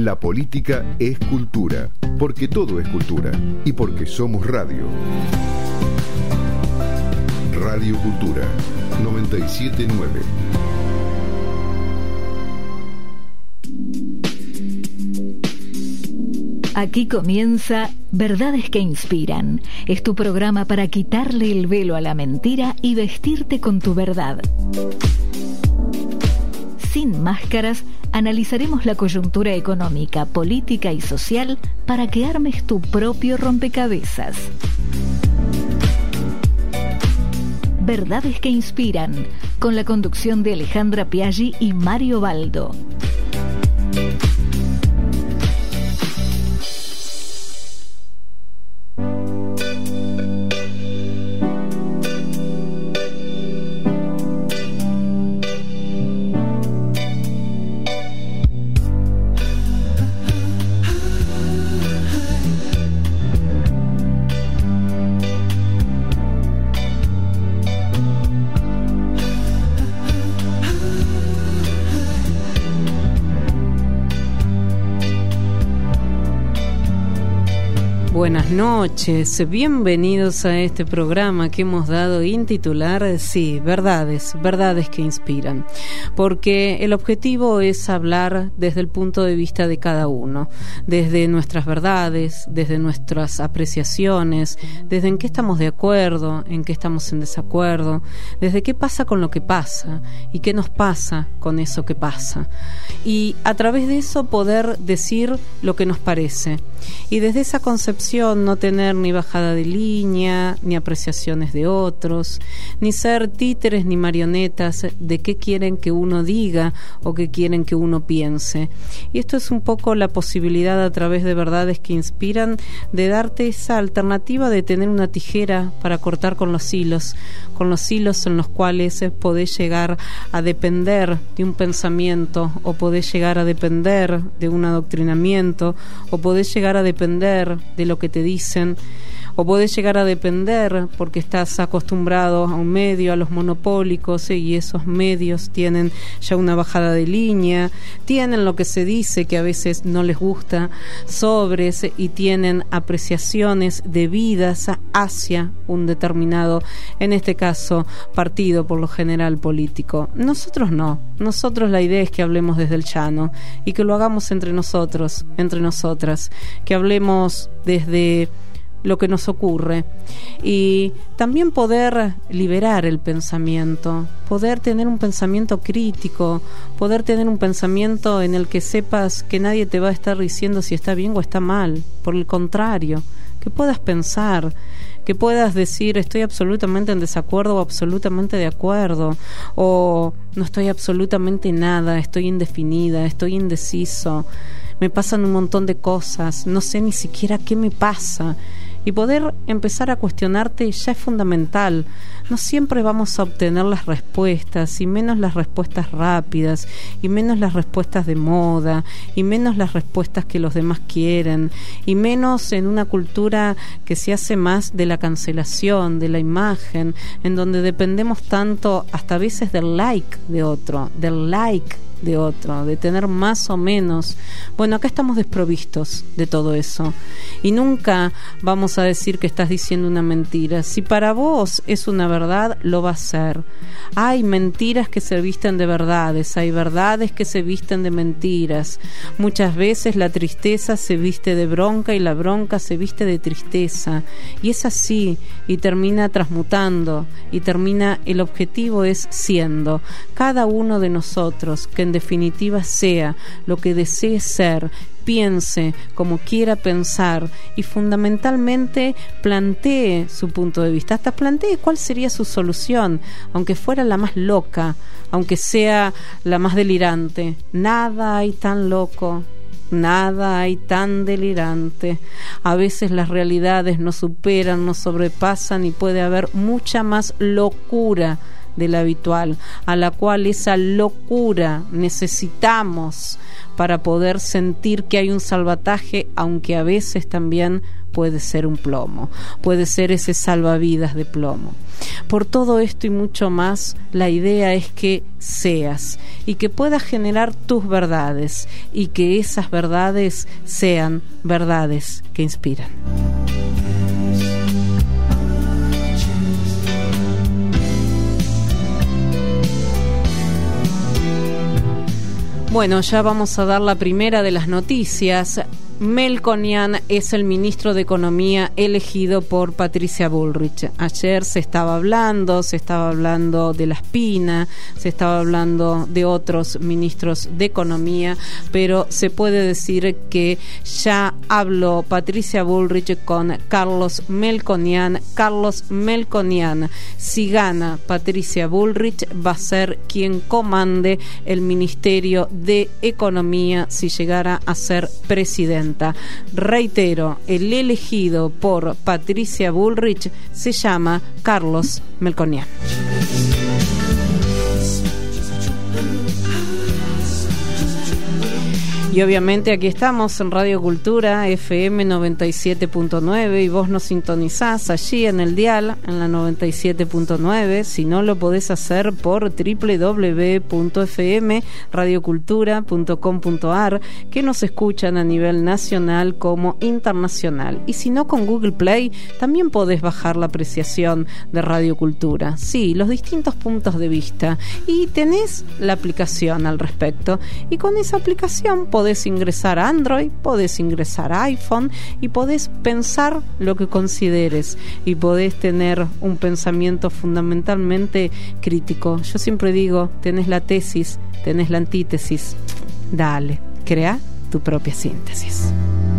La política es cultura, porque todo es cultura y porque somos radio. Radio Cultura 97.9. Aquí comienza Verdades que Inspiran. Es tu programa para quitarle el velo a la mentira y vestirte con tu verdad. Sin máscaras, analizaremos la coyuntura económica, política y social para que armes tu propio rompecabezas. Verdades que Inspiran, con la conducción de Alejandra Piaggi y Mario Baldo. Buenas noches, bienvenidos a este programa que hemos dado intitular, verdades que inspiran, porque el objetivo es hablar desde el punto de vista de cada uno, desde nuestras verdades, desde nuestras apreciaciones, desde en qué estamos de acuerdo, en qué estamos en desacuerdo, desde qué pasa con lo que pasa y qué nos pasa con eso que pasa, y a través de eso poder decir lo que nos parece, y desde esa concepción no tener ni bajada de línea, ni apreciaciones de otros, ni ser títeres ni marionetas de qué quieren que uno diga o qué quieren que uno piense. Y esto es un poco la posibilidad a través de verdades que inspiran de darte esa alternativa de tener una tijera para cortar con los hilos en los cuales podés llegar a depender de un pensamiento, o podés llegar a depender de un adoctrinamiento, o podés llegar a depender de lo que te dicen, o podés llegar a depender porque estás acostumbrado a un medio, a los monopólicos, y esos medios tienen ya una bajada de línea, tienen lo que se dice que a veces no les gusta, sobres, y tienen apreciaciones debidas hacia un determinado, en este caso, partido, por lo general político. Nosotros no, nosotros la idea es que hablemos desde el llano y que lo hagamos entre nosotros, entre nosotras, que hablemos desde lo que nos ocurre, y también poder liberar el pensamiento, poder tener un pensamiento crítico, poder tener un pensamiento en el que sepas que nadie te va a estar diciendo si está bien o está mal, por el contrario, que puedas pensar, que puedas decir estoy absolutamente en desacuerdo o absolutamente de acuerdo, o no estoy absolutamente nada, estoy indefinida, estoy indeciso, me pasan un montón de cosas, no sé ni siquiera qué me pasa. Y poder empezar a cuestionarte ya es fundamental. No siempre vamos a obtener las respuestas, y menos las respuestas rápidas, y menos las respuestas de moda, y menos las respuestas que los demás quieren, y menos en una cultura que se hace más de la cancelación, de la imagen, en donde dependemos tanto hasta a veces del like de otro, de tener más o menos. Bueno, acá estamos desprovistos de todo eso, y nunca vamos a decir que estás diciendo una mentira. Si para vos es una verdad, lo va a ser. Hay mentiras que se visten de verdades, hay verdades que se visten de mentiras. Muchas veces la tristeza se viste de bronca y la bronca se viste de tristeza, y es así, y termina transmutando, y termina, el objetivo es siendo cada uno de nosotros, que en definitiva sea lo que desee ser, piense como quiera pensar, y fundamentalmente plantee su punto de vista, hasta plantee cuál sería su solución, aunque fuera la más loca, aunque sea la más delirante. Nada hay tan loco, nada hay tan delirante. A veces las realidades nos superan, nos sobrepasan, y puede haber mucha más locura de la habitual, a la cual esa locura necesitamos para poder sentir que hay un salvataje, aunque a veces también puede ser un plomo, puede ser ese salvavidas de plomo. Por todo esto y mucho más, la idea es que seas y que puedas generar tus verdades y que esas verdades sean verdades que inspiran. Bueno, ya vamos a dar la primera de las noticias. Melconian es el ministro de Economía elegido por Patricia Bullrich. Ayer se estaba hablando de la Espina, se estaba hablando de otros ministros de Economía, pero se puede decir que ya habló Patricia Bullrich con Carlos Melconian. Carlos Melconian, si gana Patricia Bullrich, va a ser quien comande el Ministerio de Economía si llegara a ser presidente. Reitero, el elegido por Patricia Bullrich se llama Carlos Melconian. Y obviamente aquí estamos en Radio Cultura FM 97.9 y vos nos sintonizás allí en el dial, en la 97.9. Si no, lo podés hacer por www.fmradiocultura.com.ar, que nos escuchan a nivel nacional como internacional. Y si no, con Google Play también podés bajar la apreciación de Radio Cultura. Sí, los distintos puntos de vista. Y tenés la aplicación al respecto. Y con esa aplicación podés ingresar a Android, podés ingresar a iPhone y podés pensar lo que consideres y podés tener un pensamiento fundamentalmente crítico. Yo siempre digo, tenés la tesis, tenés la antítesis. Dale, crea tu propia síntesis.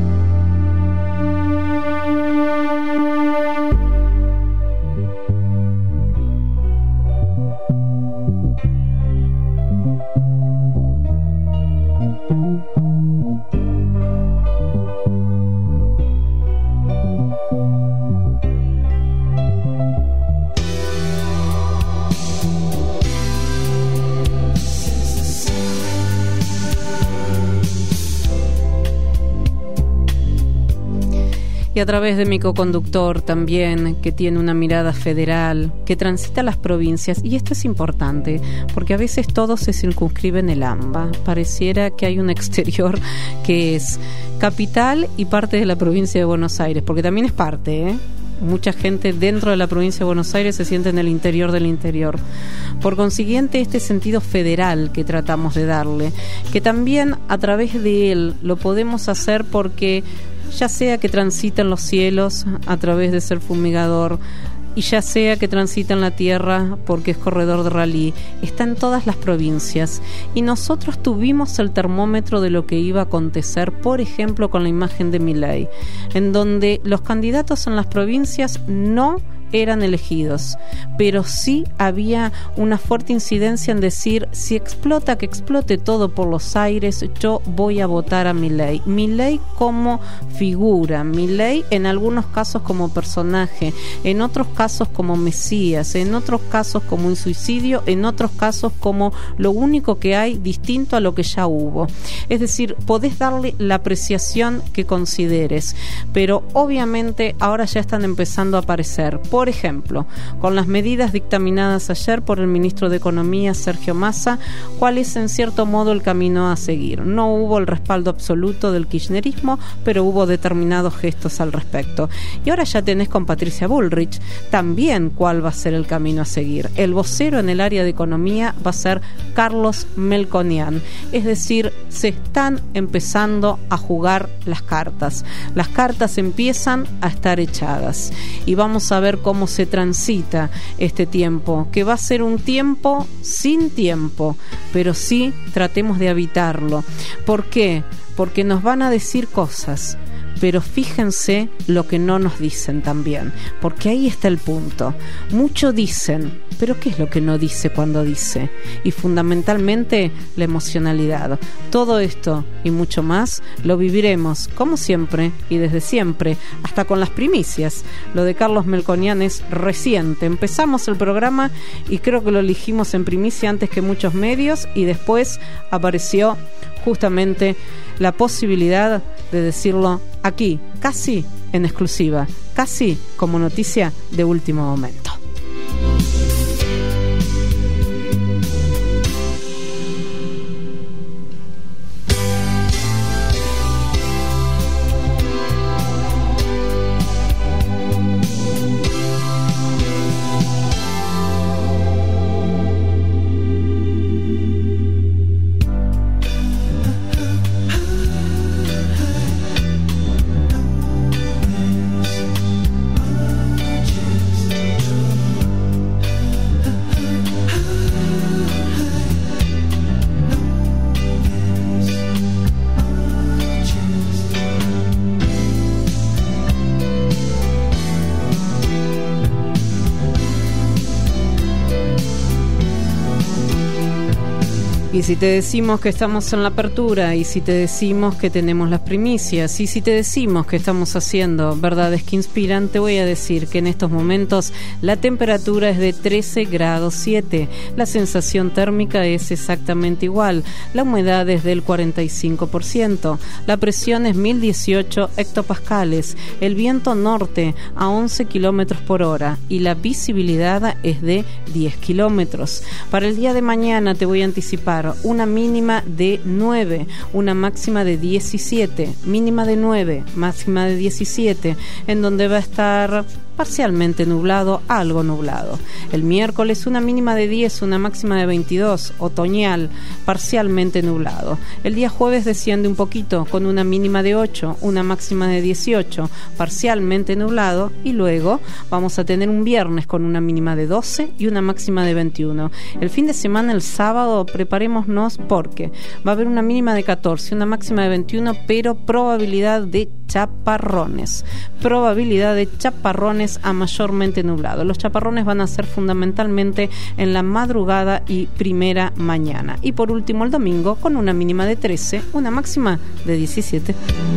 Y a través de mi coconductor también, que tiene una mirada federal, que transita las provincias, y esto es importante, porque a veces todo se circunscribe en el AMBA. Pareciera que hay un exterior que es capital y parte de la provincia de Buenos Aires, porque también es parte, Mucha gente dentro de la provincia de Buenos Aires se siente en el interior del interior. Por consiguiente, este sentido federal que tratamos de darle, que también a través de él lo podemos hacer porque ya sea que transita en los cielos a través de ser fumigador, y ya sea que transita en la tierra porque es corredor de rally, está en todas las provincias. Y nosotros tuvimos el termómetro de lo que iba a acontecer, por ejemplo, con la imagen de Milei, en donde los candidatos en las provincias no eran elegidos, pero sí había una fuerte incidencia en decir, si explota, que explote todo por los aires, yo voy a votar a Milei. Milei como figura, Milei en algunos casos como personaje, en otros casos como Mesías, en otros casos como un suicidio, en otros casos como lo único que hay distinto a lo que ya hubo. Es decir, podés darle la apreciación que consideres, pero obviamente ahora ya están empezando a aparecer. Por ejemplo, con las medidas dictaminadas ayer por el ministro de Economía, Sergio Massa, ¿cuál es en cierto modo el camino a seguir? No hubo el respaldo absoluto del kirchnerismo, pero hubo determinados gestos al respecto. Y ahora ya tenés con Patricia Bullrich también cuál va a ser el camino a seguir. El vocero en el área de economía va a ser Carlos Melconian. Es decir, se están empezando a jugar las cartas. Las cartas empiezan a estar echadas. Y vamos a ver cómo se transita este tiempo, que va a ser un tiempo sin tiempo, pero sí tratemos de habitarlo. ¿Por qué? Porque nos van a decir cosas, pero fíjense lo que no nos dicen también, porque ahí está el punto. Mucho dicen, pero ¿qué es lo que no dice cuando dice? Y fundamentalmente la emocionalidad. Todo esto y mucho más lo viviremos, como siempre y desde siempre, hasta con las primicias. Lo de Carlos Melconian es reciente. Empezamos el programa y creo que lo elegimos en primicia antes que muchos medios, y después apareció justamente la posibilidad de decirlo aquí, casi en exclusiva, casi como noticia de último momento. Y si te decimos que estamos en la apertura, y si te decimos que tenemos las primicias, y si te decimos que estamos haciendo verdades que inspiran, te voy a decir que en estos momentos la temperatura es de 13 grados 7, la sensación térmica es exactamente igual, la humedad es del 45%, la presión es 1018 hectopascales, el viento norte a 11 kilómetros por hora y la visibilidad es de 10 kilómetros. Para el día de mañana te voy a anticipar una mínima de 9, una máxima de 17, mínima de 9, máxima de 17, en donde va a estar parcialmente nublado, algo nublado. El miércoles una mínima de 10, una máxima de 22, otoñal, parcialmente nublado. El día jueves desciende un poquito con una mínima de 8, una máxima de 18, parcialmente nublado, y luego vamos a tener un viernes con una mínima de 12 y una máxima de 21. El fin de semana, el sábado, preparémonos porque va a haber una mínima de 14, una máxima de 21, pero probabilidad de chaparrones. Probabilidad de chaparrones a mayormente nublado. Los chaparrones van a ser fundamentalmente en la madrugada y primera mañana. Y por último el domingo con una mínima de 13, una máxima de 17.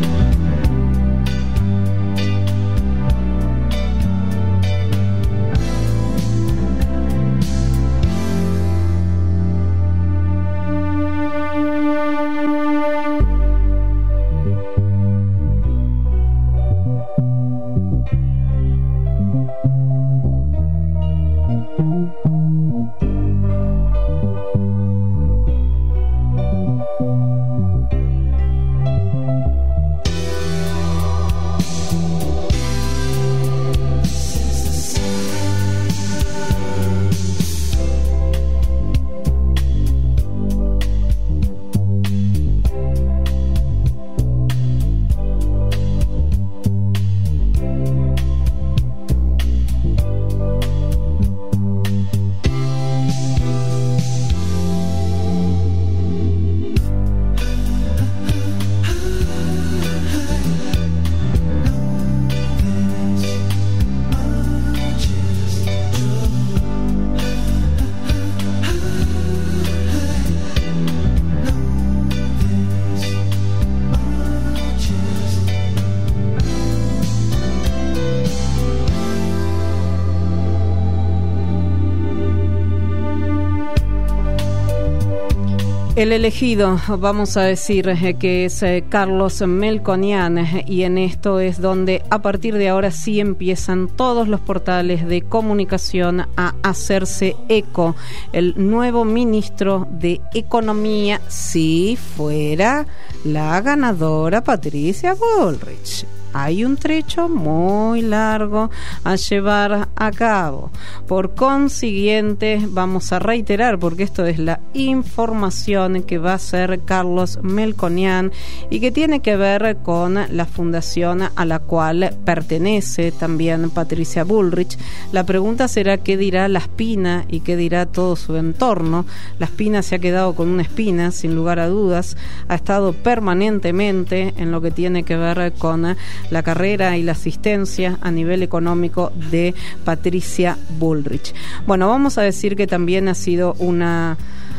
El elegido, vamos a decir que es Carlos Melconian, y en esto es donde a partir de ahora sí empiezan todos los portales de comunicación a hacerse eco. El nuevo ministro de Economía, si fuera la ganadora Patricia Bullrich. Hay un trecho muy largo a llevar a cabo. Por consiguiente, vamos a reiterar, porque esto es la información que va a hacer Carlos Melconian y que tiene que ver con la fundación a la cual pertenece también Patricia Bullrich. La pregunta será qué dirá la Spina y qué dirá todo su entorno. La Spina se ha quedado con una espina, sin lugar a dudas. Ha estado permanentemente en lo que tiene que ver con la carrera y la asistencia a nivel económico de Patricia Bullrich. Bueno, vamos a decir que también ha sido una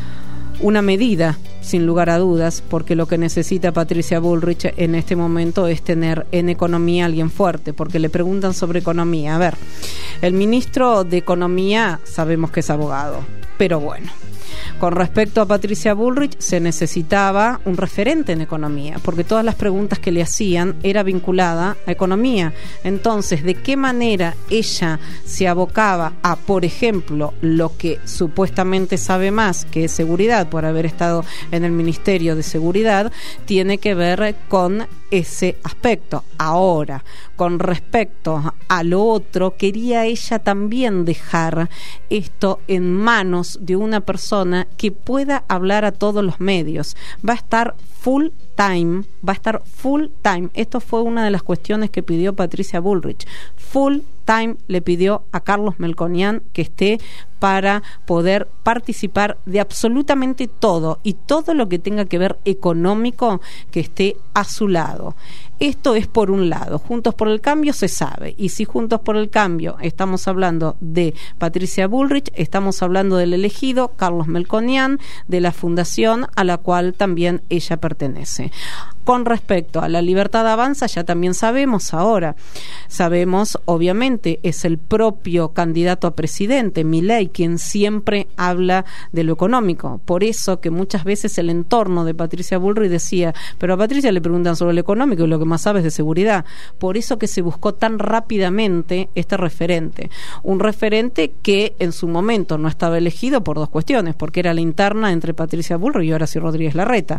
medida, sin lugar a dudas, porque lo que necesita Patricia Bullrich en este momento es tener en economía a alguien fuerte, porque le preguntan sobre economía. A ver, el ministro de Economía sabemos que es abogado, pero bueno, Con respecto a Patricia Bullrich, se necesitaba un referente en economía, porque todas las preguntas que le hacían era vinculada a economía. Entonces, ¿de qué manera ella se abocaba a, por ejemplo, lo que supuestamente sabe más, que es seguridad, por haber estado en el Ministerio de Seguridad, tiene que ver con ese aspecto? Ahora, con respecto a lo otro, quería ella también dejar esto en manos de una persona que pueda hablar a todos los medios. Va a estar full time. Esto fue una de las cuestiones que pidió Patricia Bullrich. Full time le pidió a Carlos Melconian que esté para poder participar de absolutamente todo, y todo lo que tenga que ver económico, que esté a su lado. Esto es por un lado. Juntos por el Cambio se sabe, y si Juntos por el Cambio estamos hablando de Patricia Bullrich, estamos hablando del elegido Carlos Melconian, de la fundación a la cual también ella pertenece. Con respecto a La Libertad Avanza, ya también sabemos ahora. Sabemos, obviamente, es el propio candidato a presidente, Milei, quien siempre habla de lo económico. Por eso que muchas veces el entorno de Patricia Bullrich decía, pero a Patricia le preguntan sobre lo económico y lo que más sabe es de seguridad. Por eso que se buscó tan rápidamente este referente. Un referente que en su momento no estaba elegido por dos cuestiones, porque era la interna entre Patricia Bullrich y Horacio Rodríguez Larreta.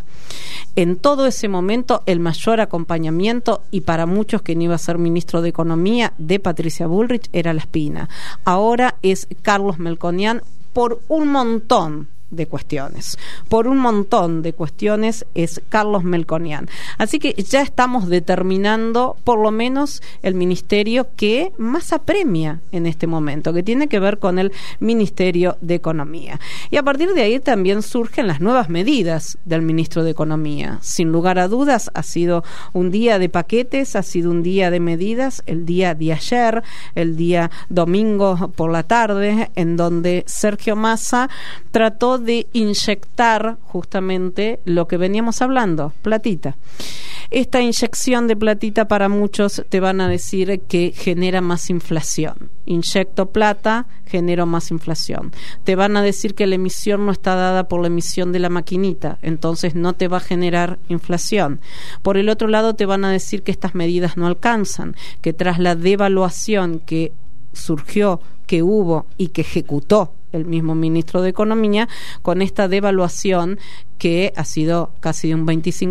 En todo ese momento, el mayor acompañamiento, y para muchos que no iba a ser ministro de Economía, de Patricia Bullrich, era la espina. Ahora es Carlos Melconian por un montón de cuestiones. Por un montón de cuestiones es Carlos Melconian. Así que ya estamos determinando por lo menos el ministerio que más apremia en este momento, que tiene que ver con el Ministerio de Economía. Y a partir de ahí también surgen las nuevas medidas del ministro de Economía. Sin lugar a dudas, ha sido un día de paquetes, ha sido un día de medidas, el día de ayer, el día domingo por la tarde, en donde Sergio Massa trató de inyectar justamente lo que veníamos hablando, platita. Esta inyección de platita, para muchos te van a decir que genera más inflación. Inyecto plata, genero más inflación. Te van a decir que la emisión no está dada por la emisión de la maquinita, entonces no te va a generar inflación. Por el otro lado, te van a decir que estas medidas no alcanzan, que tras la devaluación que surgió, que hubo y que ejecutó el mismo ministro de Economía, con esta devaluación que ha sido casi de un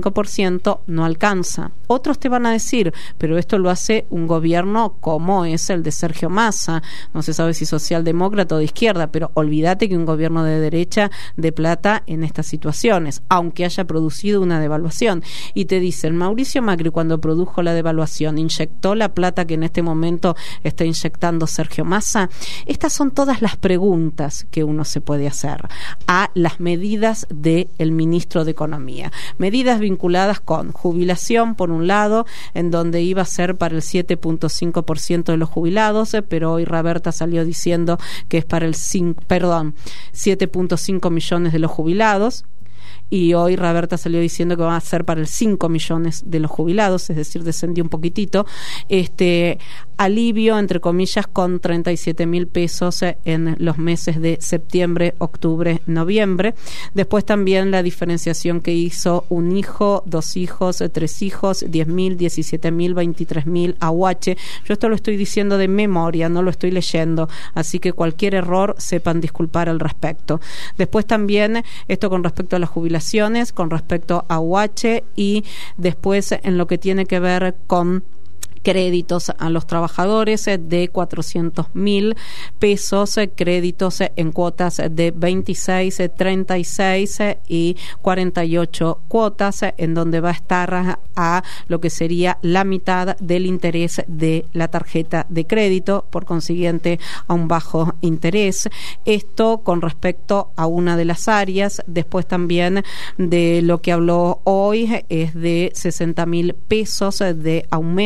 25%, no alcanza. Otros te van a decir, pero esto lo hace un gobierno como es el de Sergio Massa, no se sabe si socialdemócrata o de izquierda, pero olvídate que un gobierno de derecha de plata en estas situaciones, aunque haya producido una devaluación. Y te dicen, Mauricio Macri, cuando produjo la devaluación, ¿inyectó la plata que en este momento está inyectando Sergio Massa? Estas son todas las preguntas que uno se puede hacer a las medidas del ministro de Economía. Medidas vinculadas con jubilación, por un lado, en donde iba a ser para el 7.5% de los jubilados, pero hoy Raberta salió diciendo que es para el 7.5 millones de los jubilados. Y hoy Raberta salió diciendo que va a ser para el 5 millones de los jubilados, es decir, descendió un poquitito. Alivio, entre comillas, con 37.000 pesos en los meses de septiembre, octubre, noviembre. Después también la diferenciación que hizo un hijo, 2 hijos, 3 hijos, 10.000, 17.000, 23.000 ahuache. Yo esto lo estoy diciendo de memoria, no lo estoy leyendo, así que cualquier error sepan disculpar al respecto. Después también esto con respecto a las jubilaciones, con respecto a ahuache, y después en lo que tiene que ver con créditos a los trabajadores de 400.000 pesos, créditos en cuotas de 26, 36 y 48 cuotas, en donde va a estar a lo que sería la mitad del interés de la tarjeta de crédito, por consiguiente a un bajo interés. Esto con respecto a una de las áreas. Después también de lo que habló hoy es de 60.000 pesos de aumento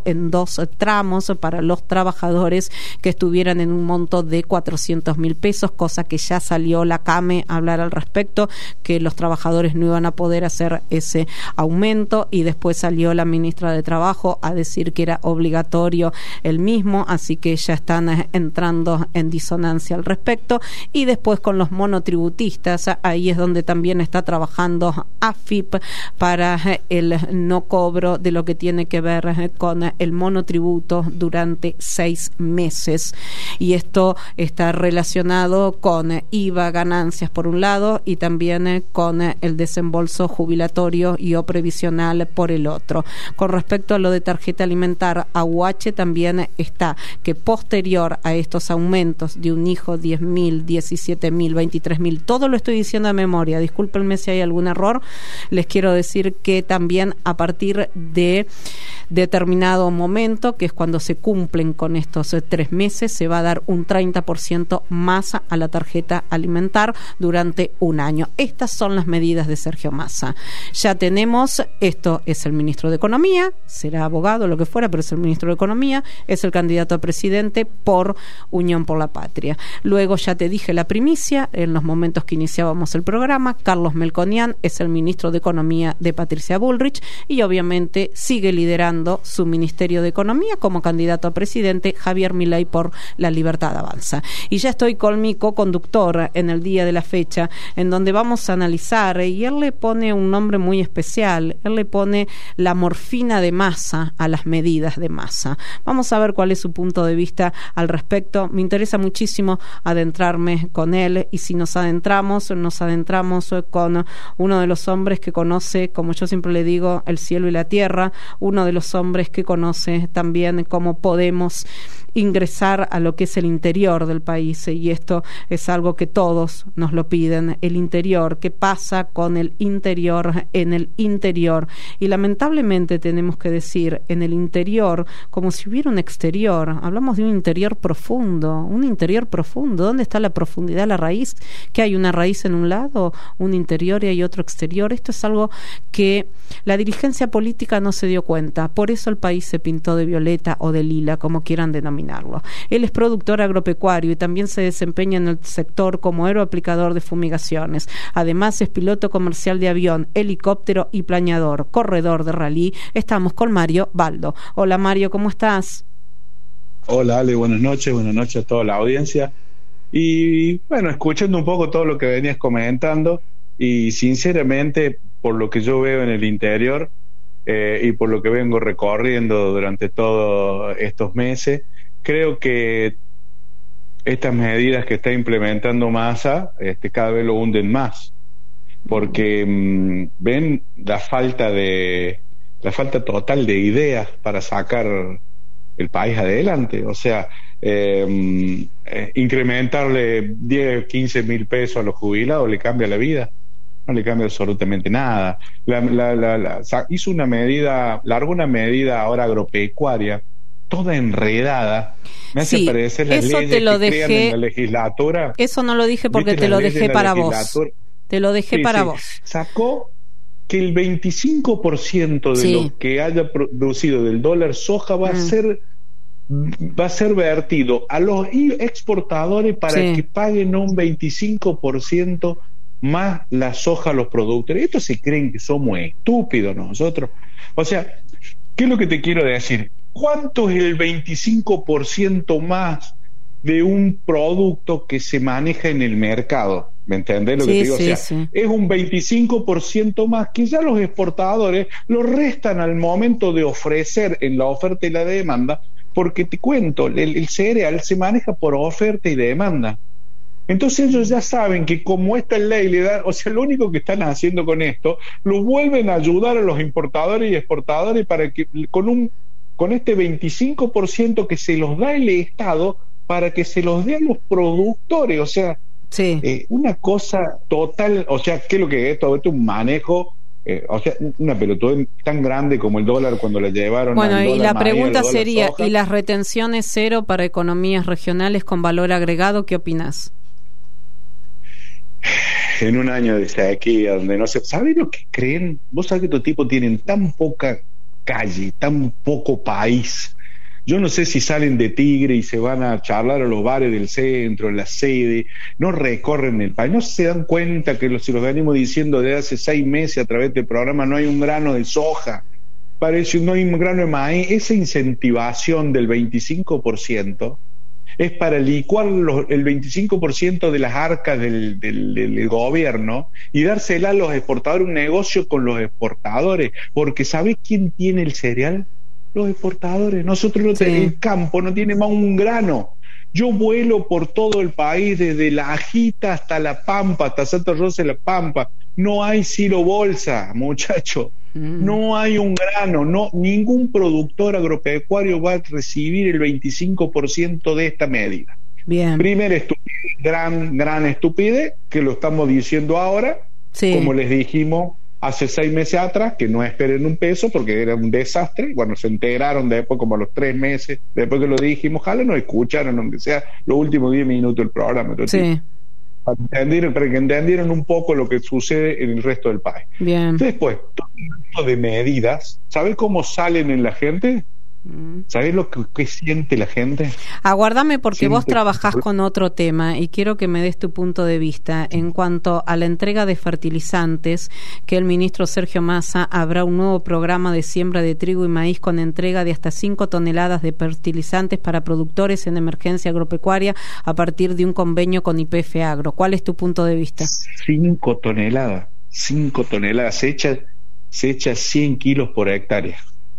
en 2 tramos para los trabajadores que estuvieran en un monto de 400.000 pesos, cosa que ya salió la CAME a hablar al respecto, que los trabajadores no iban a poder hacer ese aumento, y después salió la ministra de Trabajo a decir que era obligatorio el mismo, así que ya están entrando en disonancia al respecto. Y después con los monotributistas, ahí es donde también está trabajando AFIP para el no cobro de lo que tiene que ver con el monotributo durante 6 meses, y esto está relacionado con IVA, ganancias por un lado, y también con el desembolso jubilatorio y o previsional por el otro. Con respecto a lo de tarjeta alimentar, AUH también está que posterior a estos aumentos de un hijo, 10.000, 17.000, 23.000, todo lo estoy diciendo de memoria, discúlpenme si hay algún error, les quiero decir que también a partir de determinado momento, que es cuando se cumplen con estos 3 meses, se va a dar un 30% más a la tarjeta alimentar durante un año. Estas son las medidas de Sergio Massa. Ya tenemos, esto es el ministro de Economía, será abogado, lo que fuera, pero es el ministro de Economía, es el candidato a presidente por Unión por la Patria. Luego ya te dije la primicia, en los momentos que iniciábamos el programa, Carlos Melconian es el ministro de Economía de Patricia Bullrich, y obviamente sigue liderando su Ministerio de Economía como candidato a presidente Javier Milei por La Libertad Avanza. Y ya estoy con mi co-conductor en el día de la fecha, en donde vamos a analizar, y él le pone un nombre muy especial, él le pone la morfina de Massa a las medidas de Massa. Vamos a ver cuál es su punto de vista al respecto. Me interesa muchísimo adentrarme con él, y si nos adentramos con uno de los hombres que conoce, como yo siempre le digo, el cielo y la tierra, uno de los hombres que conoce también cómo podemos ingresar a lo que es el interior del país, y esto es algo que todos nos lo piden, el interior, qué pasa con el interior en el interior, y lamentablemente tenemos que decir en el interior como si hubiera un exterior. Hablamos de un interior profundo, ¿dónde está la profundidad, la raíz? ¿Que hay una raíz en un lado, un interior, y hay otro exterior? Esto es algo que la dirigencia política no se dio cuenta, por eso el país se pintó de violeta o de lila, como quieran denominarlo. Él es productor agropecuario y también se desempeña en el sector como aeroaplicador de fumigaciones. Además es piloto comercial de avión, helicóptero y planeador, corredor de rally. Estamos con Mario Baldo. Hola Mario, ¿cómo estás? Hola Ale, buenas noches a toda la audiencia. Y bueno, escuchando un poco todo lo que venías comentando, y sinceramente, por lo que yo veo en el interior y por lo que vengo recorriendo durante todos estos meses, creo que estas medidas que está implementando Massa cada vez lo hunden más, porque ven la falta total de ideas para sacar el país adelante. O sea, incrementarle 10, 15 mil pesos a los jubilados le cambia la vida, no le cambia absolutamente nada. Hizo una medida, largó una medida ahora agropecuaria, toda enredada. Me hace parecer las leyes que crean en la legislatura. Eso no lo dije porque te lo dejé para vos. Te lo dejé para vos. Sacó que el 25% de lo que haya producido del dólar soja va a ser vertido a los exportadores para que paguen un 25% más la soja a los productores. Estos se creen que somos estúpidos nosotros. O sea, ¿qué es lo que te quiero decir? ¿Cuánto es el 25% más de un producto que se maneja en el mercado? ¿Me entendés lo que te digo? O sea, es un 25% más que ya los exportadores lo restan al momento de ofrecer en la oferta y la demanda, porque te cuento, el cereal se maneja por oferta y demanda. Entonces ellos ya saben que como esta ley le da, o sea, lo único que están haciendo con esto, lo vuelven a ayudar a los importadores y exportadores para que con este 25% que se los da el Estado, para que se los dé a los productores. O sea, una cosa total. O sea, ¿qué es lo que es todo esto? Un manejo, o sea, una pelotudez tan grande como el dólar cuando la llevaron. Bueno, y la pregunta sería, ¿y las retenciones cero para economías regionales con valor agregado? ¿Qué opinas? En un año de sequía donde no se sabe lo que creen. Vos sabés que estos tipos tienen tan poca calle, tan poco país. Yo no sé si salen de Tigre y se van a charlar a los bares del centro, en la sede, no recorren el país, no se dan cuenta que si los venimos diciendo desde hace 6 meses a través del programa, no hay un grano de soja, parece no hay un grano de maíz. Esa incentivación del 25% es para licuar el 25% de las arcas del gobierno y dársela a los exportadores, un negocio con los exportadores, porque ¿sabés quién tiene el cereal? Los exportadores. Nosotros no tenemos, el campo no tiene más un grano. Yo vuelo por todo el país, desde La Ajita hasta La Pampa, hasta Santa Rosa de La Pampa. No hay silo bolsa, muchacho. No hay un grano. No, ningún productor agropecuario va a recibir el 25% de esta medida. Bien. Primera estupidez, gran estupidez, que lo estamos diciendo ahora, como les dijimos hace 6 meses atrás, que no esperen un peso porque era un desastre. Bueno, se enteraron después, como a los 3 meses, después que lo dijimos, ojalá nos escucharon, aunque sea los últimos 10 minutos del programa. Entonces, para que entendieran un poco lo que sucede en el resto del país. Bien. Después, todo tipo de medidas, ¿sabes cómo salen en la gente? ¿Sabés lo que siente la gente? Aguárdame, porque vos trabajás con otro tema y quiero que me des tu punto de vista en cuanto a la entrega de fertilizantes, que el ministro Sergio Massa habrá un nuevo programa de siembra de trigo y maíz con entrega de hasta 5 toneladas de fertilizantes para productores en emergencia agropecuaria a partir de un convenio con YPF Agro. ¿Cuál es tu punto de vista? 5 toneladas. Se echa 100 kilos por hectárea.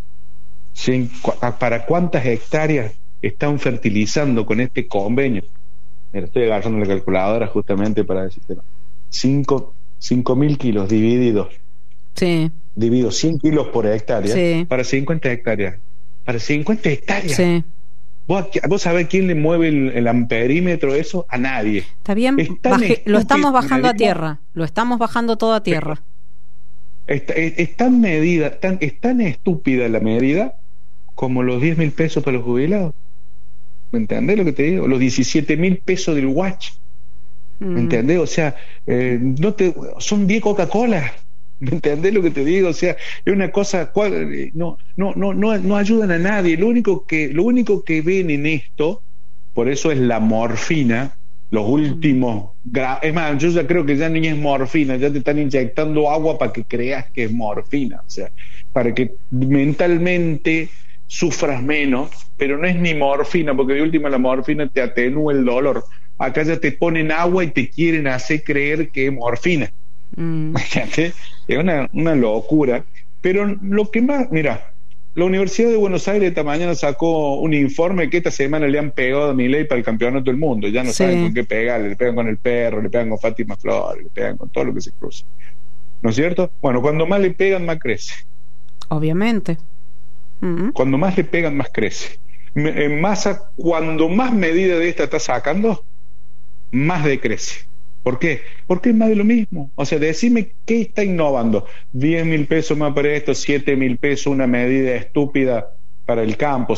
¿Para cuántas hectáreas están fertilizando con este convenio? Mira, estoy agarrando la calculadora justamente para decirte. 5.000 kilos divididos. Sí. Dividido 100 kilos por hectárea. Sí. Para 50 hectáreas. Para 50 hectáreas. Sí. ¿Vos sabés quién le mueve el amperímetro eso? A nadie. Está bien, lo estamos bajando a tierra. Lo estamos bajando todo a tierra. Es tan estúpida la medida como los 10.000 pesos para los jubilados. ¿Me entendés lo que te digo? Los 17.000 pesos del watch. ¿Me entendés? O sea, son 10 Coca-Cola. ¿Me entendés lo que te digo? O sea, es una cosa, no ayudan a nadie. Lo único que ven en esto, por eso es la morfina, los últimos es más, yo ya creo que ya ni es morfina, ya te están inyectando agua para que creas que es morfina, o sea, para que mentalmente sufras menos, pero no es ni morfina, porque de última la morfina te atenúa el dolor. Acá ya te ponen agua y te quieren hacer creer que es morfina. Es una locura. Pero lo que más, mira, la Universidad de Buenos Aires esta mañana sacó un informe que esta semana le han pegado a Milei para el campeonato del mundo. Ya no saben con qué pegarle, le pegan con el perro, le pegan con Fátima Flores, le pegan con todo lo que se cruza. ¿No es cierto? Bueno, cuando más le pegan, más crece. Obviamente. Cuando más le pegan, más crece. Massa, cuando más medidas de esta está sacando, más decrece. ¿Por qué? Porque es más de lo mismo. O sea, decime qué está innovando. 10.000 pesos más para esto, 7.000 pesos, una medida estúpida para el campo,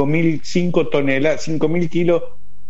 5.000 kilos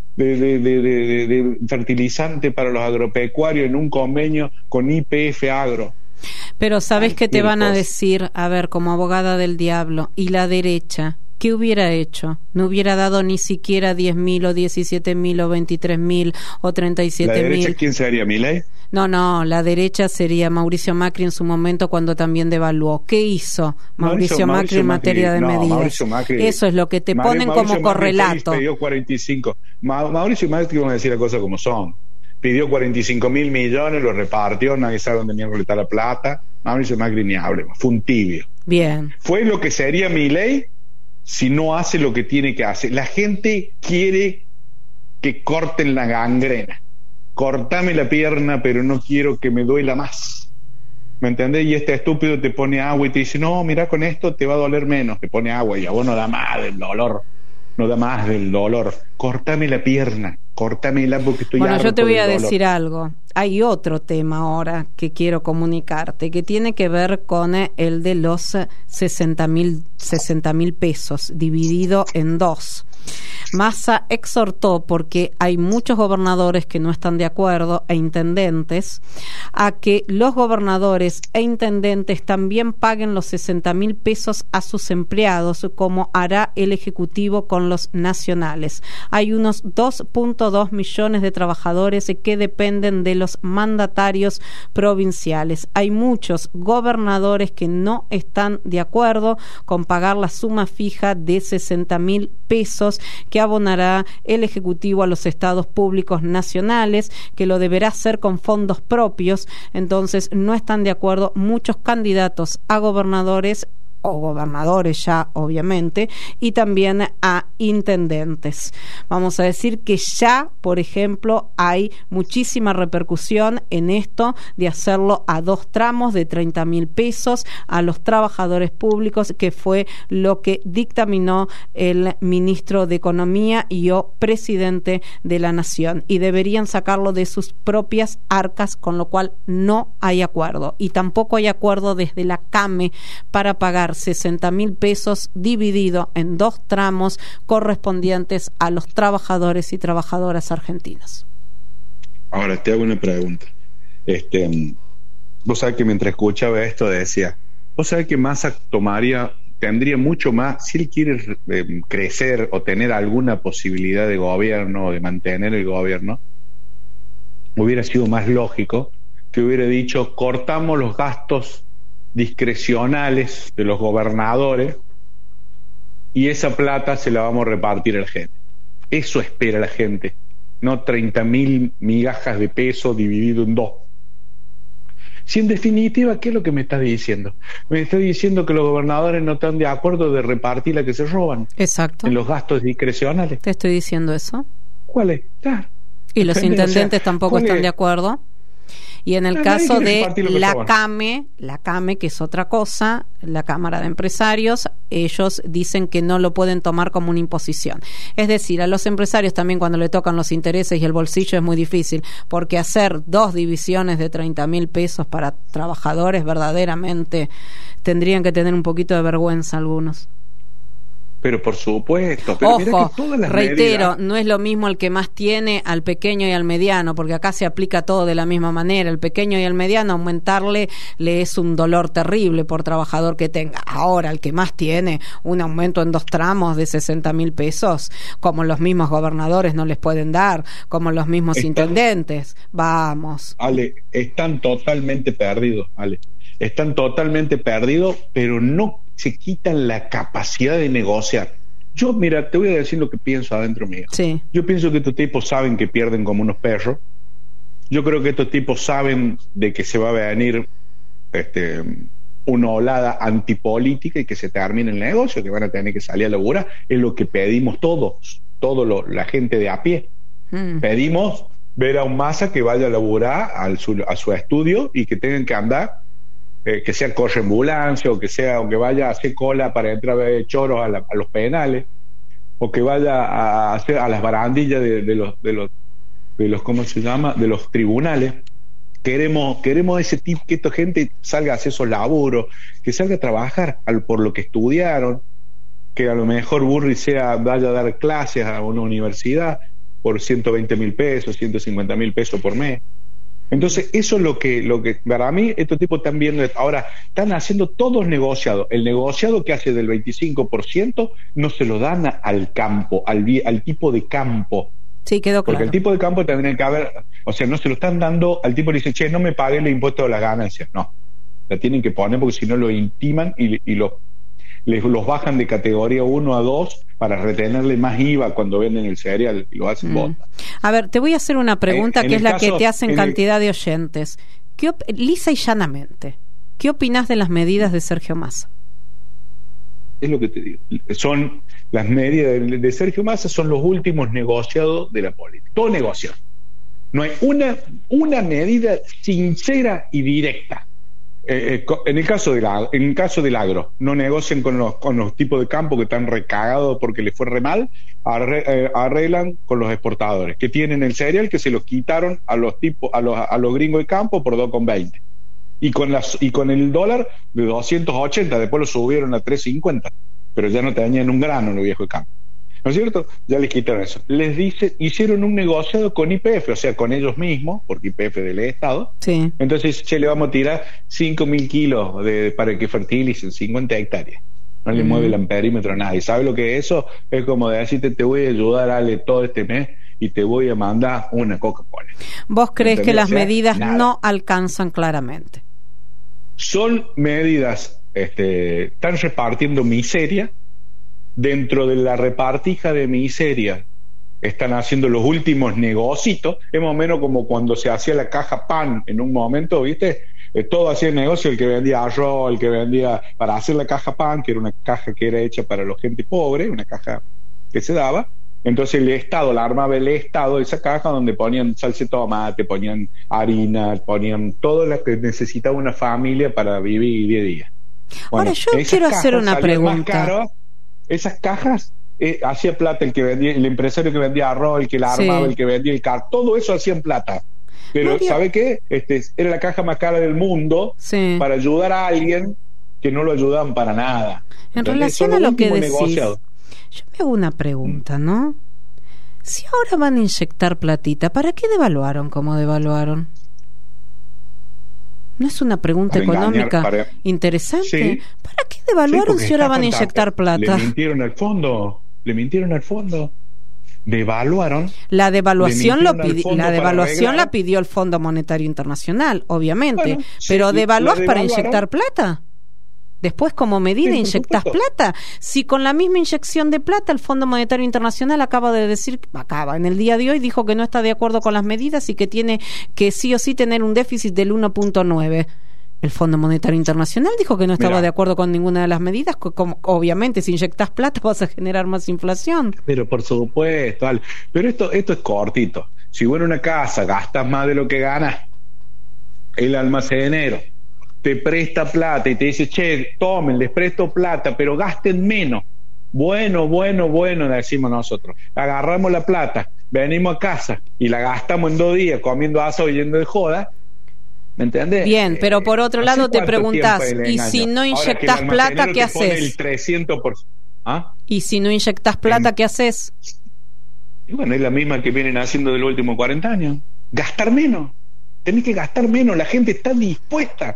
de fertilizante para los agropecuarios en un convenio con YPF Agro. Pero ¿sabes qué te van a decir? A ver, como abogada del diablo, ¿y la derecha? ¿Qué hubiera hecho? No hubiera dado ni siquiera 10.000 o 17.000 o 23.000 o 37.000. ¿La derecha quién sería, Milei? No, la derecha sería Mauricio Macri en su momento cuando también devaluó. ¿Qué hizo Mauricio Macri en materia de medidas? Eso es lo que te ponen como correlato. Pidió 45. Mauricio Macri, vamos a decir las cosas como son. Pidió 45.000 millones, lo repartió, nadie sabe dónde mierda está la plata. Mauricio Macri ni hablemos, fue un tibio. Bien. Fue lo que sería Milei si no hace lo que tiene que hacer. La gente quiere que corten la gangrena. Cortame la pierna, pero no quiero que me duela más. ¿Me entendés? Y este estúpido te pone agua y te dice, no, mira, con esto te va a doler menos. Te pone agua y a vos no da más del dolor. No da más del dolor. Córtame la pierna. Córtamela porque estoy harto. Bueno, yo te voy a decir algo. Hay otro tema ahora que quiero comunicarte, que tiene que ver con el de los 60.000 pesos, dividido en 2. Massa exhortó, porque hay muchos gobernadores que no están de acuerdo, e intendentes, a que los gobernadores e intendentes también paguen los 60.000 pesos a sus empleados, como hará el Ejecutivo con los nacionales. Hay unos 2.2 millones de trabajadores que dependen de los mandatarios provinciales. Hay muchos gobernadores que no están de acuerdo con pagar la suma fija de 60.000 pesos que abonará el Ejecutivo a los estados públicos nacionales, que lo deberá hacer con fondos propios. Entonces no están de acuerdo muchos candidatos a gobernadores, o gobernadores ya, obviamente, y también a intendentes. Vamos a decir que ya, por ejemplo, hay muchísima repercusión en esto de hacerlo a 2 tramos de 30.000 pesos a los trabajadores públicos, que fue lo que dictaminó el ministro de Economía y o presidente de la Nación, y deberían sacarlo de sus propias arcas, con lo cual no hay acuerdo, y tampoco hay acuerdo desde la CAME para pagar 60.000 pesos dividido en 2 tramos correspondientes a los trabajadores y trabajadoras argentinos. Ahora te hago una pregunta. Vos sabés que mientras escuchaba esto decía, vos sabés que Massa tendría mucho más, si él quiere crecer o tener alguna posibilidad de gobierno o de mantener el gobierno, hubiera sido más lógico que hubiera dicho: cortamos los gastos discrecionales de los gobernadores y esa plata se la vamos a repartir a la gente. Eso espera la gente, no 30.000 migajas de peso dividido en 2. Si en definitiva, ¿qué es lo que me estás diciendo? Me estás diciendo que los gobernadores no están de acuerdo de repartir la que se roban. Exacto. En los gastos discrecionales. Te estoy diciendo eso. ¿Cuál es? Y los intendentes tampoco están de acuerdo. Y en el caso de la CAME, que es otra cosa, la Cámara de Empresarios, ellos dicen que no lo pueden tomar como una imposición. Es decir, a los empresarios también, cuando le tocan los intereses y el bolsillo, es muy difícil, porque hacer 2 divisiones de 30.000 pesos para trabajadores, verdaderamente tendrían que tener un poquito de vergüenza algunos. Pero por supuesto, pero ojo, mirá que todas las reitero, medidas... no es lo mismo el que más tiene al pequeño y al mediano, porque acá se aplica todo de la misma manera. El pequeño y al mediano, aumentarle le es un dolor terrible por trabajador que tenga. Ahora, el que más tiene, un aumento en 2 tramos de 60.000 pesos, como los mismos gobernadores no les pueden dar, como los mismos intendentes. Vamos. Ale, están totalmente perdidos, pero no se quitan la capacidad de negociar. Yo, mira, te voy a decir lo que pienso adentro mío. Sí. Yo pienso que estos tipos saben que pierden como unos perros. Yo creo que estos tipos saben de que se va a venir una olada antipolítica y que se termine el negocio, que van a tener que salir a laburar. Es lo que pedimos todos, la gente de a pie. Pedimos ver a un Massa que vaya a laburar a su estudio y que tengan que andar, que sea corre ambulancia, o que vaya a hacer cola para entrar a ver choros a los penales, o que vaya a hacer a las barandillas de los ¿cómo se llama?, de los tribunales. Queremos ese tipo, que esta gente salga a hacer esos laburos, que salga a trabajar por lo que estudiaron, que a lo mejor Burri vaya a dar clases a una universidad por 120.000 pesos, 150.000 pesos por mes. Entonces, eso es lo que para mí estos tipos están viendo. Ahora, están haciendo todos negociados. El negociado que hace del 25% no se lo dan al campo, al tipo de campo. Sí, quedó claro. Porque el tipo de campo tendría que haber, o sea, no se lo están dando al tipo que dice, che, no me pague el impuesto de las ganancias. No, la tienen que poner porque si no lo intiman y los bajan de categoría 1 a 2 para retenerle más IVA cuando venden el cereal y lo hacen bota. A ver, te voy a hacer una pregunta que es la que te hacen cantidad de oyentes. Lisa y llanamente, ¿qué opinás de las medidas de Sergio Massa? Es lo que te digo. Son las medidas de Sergio Massa, son los últimos negociados de la política. Todo negociado. No hay una medida sincera y directa. En el caso del agro, no negocian con los tipos de campo que están recagados porque les fue re mal, arreglan con los exportadores que tienen el cereal, que se los quitaron a los gringos de campo por 2,20 y con el dólar de 280, después lo subieron a 3,50, pero ya no tenían un grano en los viejos de campo. ¿no es cierto? Ya les quitaron eso. Les dice, hicieron un negociado con YPF, o sea, con ellos mismos, porque YPF del Estado. Sí. Entonces, le vamos a tirar 5.000 kilos para que fertilicen 50 hectáreas. No le mueve el amperímetro a nadie. ¿Sabe lo que es eso? Es como de decirte, te voy a ayudar, Ale, todo este mes y te voy a mandar una Coca-Cola. ¿Vos crees que las medidas no alcanzan claramente? Son medidas, están repartiendo miseria. Dentro de la repartija de miseria están haciendo los últimos negocios. Es más o menos como cuando se hacía la caja pan en un momento, ¿viste? Todo hacía el negocio, el que vendía arroz, el que vendía para hacer la caja pan, que era una caja que era hecha para la gente pobre, una caja que se daba. Entonces el Estado, la armaba el Estado, esa caja donde ponían salsa de tomate, ponían harina, ponían todo lo que necesitaba una familia para vivir día a día. Bueno, ahora yo quiero hacer una pregunta. Esas cajas hacía plata el que vendía, el empresario que vendía arroz, el que la armaba, el que vendía el carro, todo eso hacían plata. Pero Mario, ¿sabe qué? Era la caja más cara del mundo para ayudar a alguien que no lo ayudaban para nada. En relación a lo que decís, yo me hago una pregunta, ¿no? Si ahora van a inyectar platita, ¿para qué devaluaron como devaluaron? ¿No es una pregunta económica interesante? Sí. ¿Para qué devaluaron si ahora van a inyectar plata? Le mintieron al fondo. Devaluaron. La devaluación la pidió el Fondo Monetario Internacional, obviamente. Bueno, pero ¿devaluás para inyectar plata? Después, como medida, inyectás plata. Si con la misma inyección de plata, el Fondo Monetario Internacional acaba en el día de hoy, dijo que no está de acuerdo con las medidas y que tiene que sí o sí tener un déficit del 1.9. El Fondo Monetario Internacional dijo que no estaba de acuerdo con ninguna de las medidas. Obviamente, si inyectás plata vas a generar más inflación. Pero por supuesto, pero esto es cortito. Si vos en una casa gastas más de lo que ganas, el almacenero te presta plata y te dice, che, tomen, les presto plata, pero gasten menos. Bueno, decimos nosotros. Agarramos la plata, venimos a casa y la gastamos en 2 días comiendo asado y yendo de joda. ¿Me entendés? Bien, pero por otro lado te preguntás, ¿y si no inyectás plata, qué haces? El 300%. ¿Ah? ¿Y si no inyectás plata, qué haces? Y bueno, es la misma que vienen haciendo de los últimos 40 años. Gastar menos. Tenés que gastar menos. La gente está dispuesta.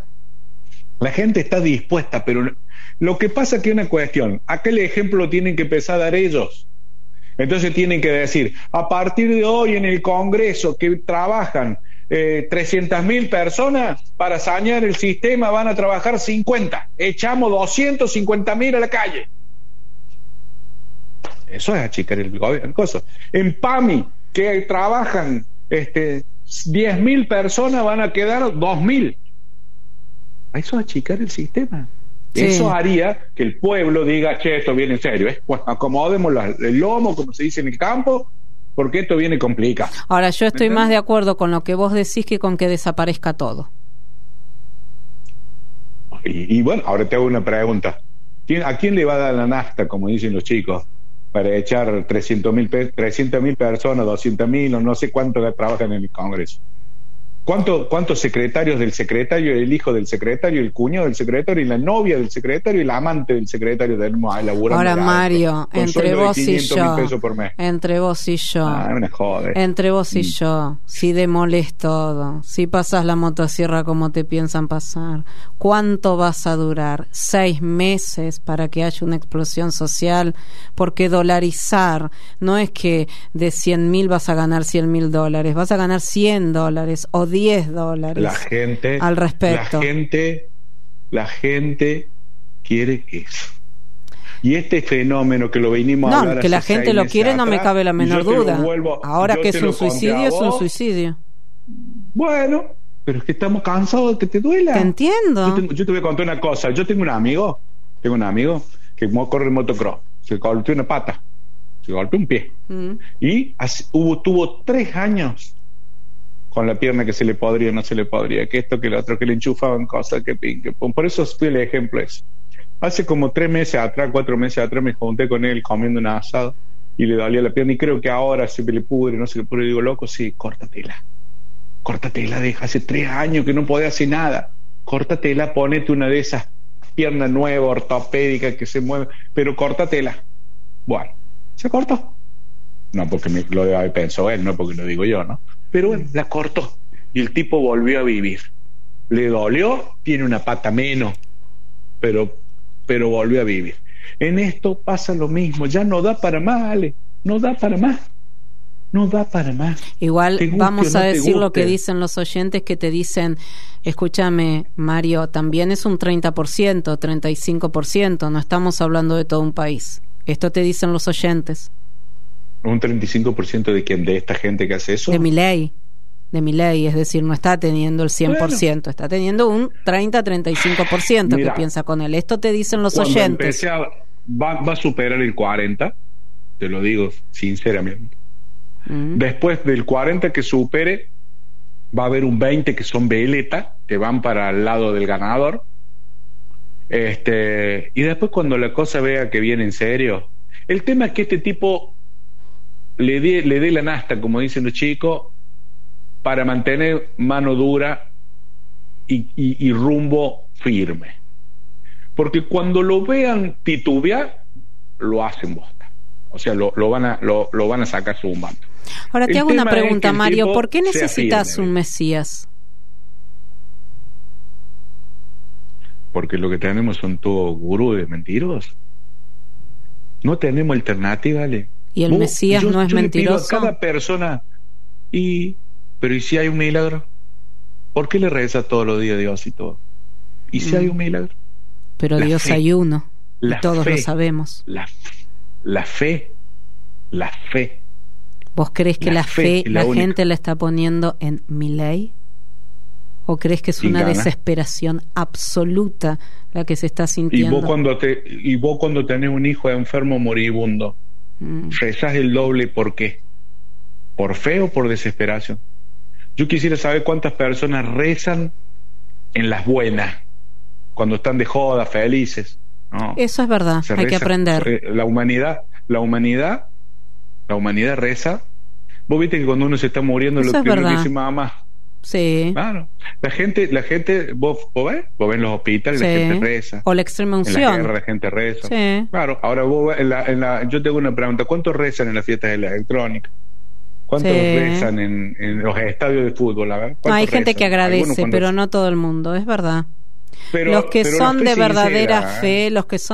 Pero lo que pasa es que es una cuestión. Aquel ejemplo lo tienen que empezar a dar ellos. Entonces tienen que decir, a partir de hoy en el Congreso que trabajan 300.000 personas para sanear el sistema, van a trabajar 50. Echamos 250.000 a la calle. Eso es achicar el gobierno. En PAMI, que trabajan 10.000 personas, van a quedar 2.000. Eso es achicar el sistema. Sí. Eso haría que el pueblo diga, che, esto viene en serio, pues acomodemos el lomo, como se dice en el campo, porque esto viene complicado. Ahora, yo estoy más de acuerdo con lo que vos decís que con que desaparezca todo. Y bueno, ahora te hago una pregunta. ¿A quién le va a dar la nafta, como dicen los chicos, para echar 300.000 personas, 200.000 o no sé cuántos que trabajan en el Congreso? ¿Cuántos secretarios del secretario, el hijo del secretario, el cuñado del secretario, y la novia del secretario, y la amante del secretario tenemos laburando? Ahora, Mario, entre vos y yo, entre vos y yo, si demoles todo, si pasas la motosierra como te piensan pasar, ¿cuánto vas a durar? 6 meses para que haya una explosión social, porque dolarizar no es que de 100.000 vas a ganar $100.000, vas a ganar $100 o $10 la gente, al respecto. La gente quiere eso. Y este fenómeno que lo venimos a hablar que la gente lo quiere atrás, no me cabe la menor duda. Ahora que es un suicidio, es un suicidio. Bueno, pero es que estamos cansados de que te duela. Te entiendo. Yo te voy a contar una cosa. Yo tengo un amigo que corre motocross. Se golpeó una pata, se golpeó un pie. Y tuvo 3 años con la pierna que se le podría, no se le podría, que esto, que lo otro, que le enchufaban cosas, que pin, que pum. Por eso fui el ejemplo ese. Hace como 3 meses atrás, 4 meses atrás, me junté con él comiendo un asado y le dolía la pierna, y creo que ahora se le pudre, no se le pudre, y digo, loco, sí, córtatela, deja, hace 3 años que no podés hacer nada, córtatela, ponete una de esas piernas nuevas, ortopédicas, que se mueven, pero córtatela. Bueno, Se cortó. No porque lo debe haber pensado él, no porque lo digo yo, ¿no? Pero bueno, la cortó. Y el tipo volvió a vivir. Le dolió, tiene una pata menos, pero volvió a vivir. En esto pasa lo mismo. Ya no da para más, Ale. No da para más. No da para más. Igual vamos a decir lo que dicen los oyentes, que te dicen, escúchame, Mario, también es un 30%, 35%, no estamos hablando de todo un país. Esto te dicen los oyentes. ¿Un 35% de quién? ¿De esta gente que hace eso? De Milei, es decir, no está teniendo el 100%, bueno, está teniendo un 30-35% que piensa con él. Esto te dicen los oyentes. Va a superar el 40%, te lo digo sinceramente. Después del 40 que supere, va a haber un 20 que son veleta, que van para el lado del ganador. Y después cuando la cosa vea que viene en serio, el tema es que este tipo le dé la nasta, como dicen los chicos, para mantener mano dura y rumbo firme. Porque cuando lo vean titubear, lo hacen bosta. O sea, lo van a sacar zumbando. Ahora te hago una pregunta, Mario. ¿Por qué necesitas un Mesías? Porque lo que tenemos son todos gurúes mentirosos. No tenemos alternativa, Ale. ¿Y el Mesías no es mentiroso? Le pido a cada persona, pero ¿y si hay un milagro? ¿Por qué le reza todos los días a Dios y todo? ¿Y si hay un milagro? Pero Dios hay uno, y todos lo sabemos. La fe. ¿Vos crees que la fe la gente la está poniendo en Milei? ¿O crees que es una desesperación absoluta la que se está sintiendo? Y vos cuando tenés un hijo enfermo moribundo, rezás el doble, ¿por qué? ¿Por fe o por desesperación? Yo quisiera saber cuántas personas rezan en las buenas, cuando están de joda, felices. No, eso es verdad, hay que aprender. La humanidad reza. Vos viste que cuando uno se está muriendo, eso lo que uno dice mamá. Sí. Claro. La gente, vos ves en los hospitales, la gente reza. O la extrema unción. En la guerra la gente reza. Sí. Claro. Ahora vos yo tengo una pregunta: ¿cuántos rezan en las fiestas electrónicas? ¿Cuántos rezan en los estadios de fútbol? A ver, hay gente que agradece, pero no todo el mundo, es verdad. Los que son de verdadera fe,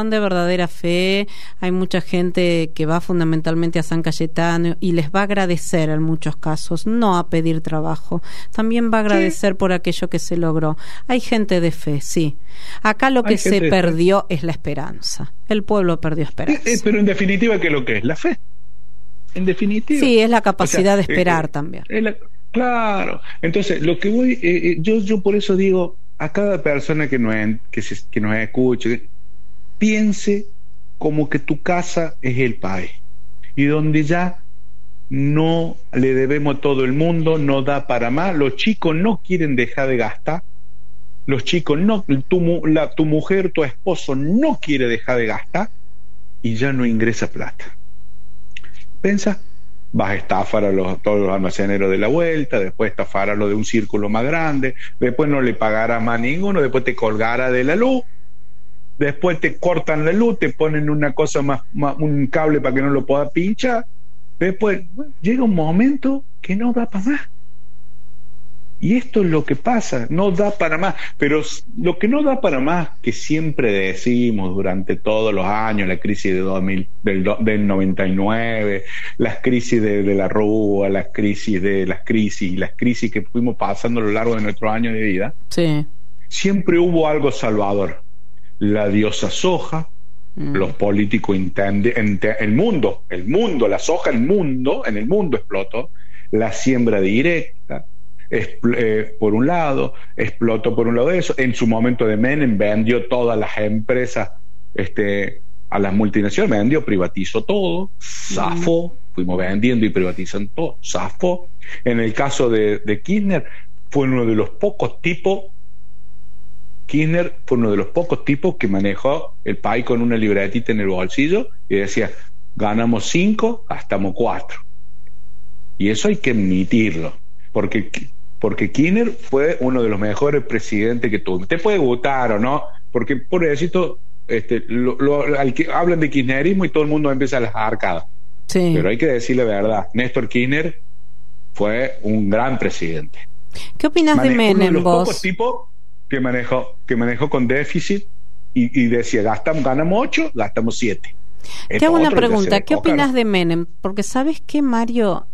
hay mucha gente que va fundamentalmente a San Cayetano y les va a agradecer en muchos casos, no a pedir trabajo, también va a agradecer por aquello que se logró. Hay gente de fe, sí. Acá lo que se perdió es la esperanza. El pueblo perdió esperanza. Pero en definitiva, ¿qué es lo que es? La fe. En definitiva. Sí, es la capacidad de esperar también. Claro. Entonces, lo que voy, yo por eso digo, a cada persona que nos escuche, piense como que tu casa es el país y donde ya no le debemos a todo el mundo, no da para más, los chicos no quieren dejar de gastar, los chicos no, tu mujer, tu esposo no quiere dejar de gastar y ya no ingresa plata. Pensa, vas a estafar a todos los almaceneros de la vuelta, después estafar a los de un círculo más grande, después no le pagarás más a ninguno, después te colgará de la luz, después te cortan la luz, te ponen una cosa más un cable para que no lo puedas pinchar, después llega un momento que no da para más. Y esto es lo que pasa, no da para más. Pero lo que no da para más, que siempre decimos durante todos los años, la crisis del 99, las crisis de la Rúa, las crisis que fuimos pasando a lo largo de nuestros años de vida, sí, siempre hubo algo salvador. La diosa soja, los políticos el mundo, la soja, en el mundo explotó, la siembra directa, por un lado, explotó por un lado eso. En su momento de Menem vendió todas las empresas a las multinacionales, privatizó todo, zafó, fuimos vendiendo y privatizando todo, zafó. En el caso de Kirchner, fue uno de los pocos tipos que manejó el país con una libretita en el bolsillo y decía, ganamos 5, gastamos 4. Y eso hay que admitirlo, porque Kirchner fue uno de los mejores presidentes que tuvo. Te puede gustar o no, porque por eso hablan de kirchnerismo y todo el mundo empieza a las arcadas. Sí. Pero hay que decir la verdad, Néstor Kirchner fue un gran presidente. ¿Qué opinas de Menem, uno de los vos? pocos tipos que manejó con déficit y decía, ganamos 8, gastamos 7. Te hago una pregunta, ¿qué opinas de Menem? Porque ¿sabes qué, Mario?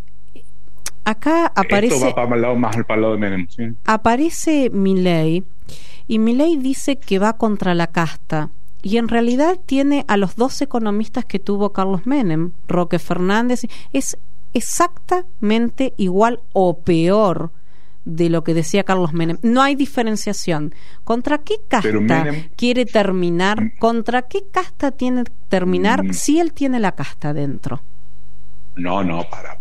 Acá aparece... Esto va para el lado, más para el lado de Menem, ¿sí? Aparece Milei, y Milei dice que va contra la casta, y en realidad tiene a los 2 economistas que tuvo Carlos Menem, Roque Fernández. Es exactamente igual o peor de lo que decía Carlos Menem. No hay diferenciación. ¿Contra qué casta quiere terminar? ¿Contra qué casta tiene que terminar si él tiene la casta dentro? No, para.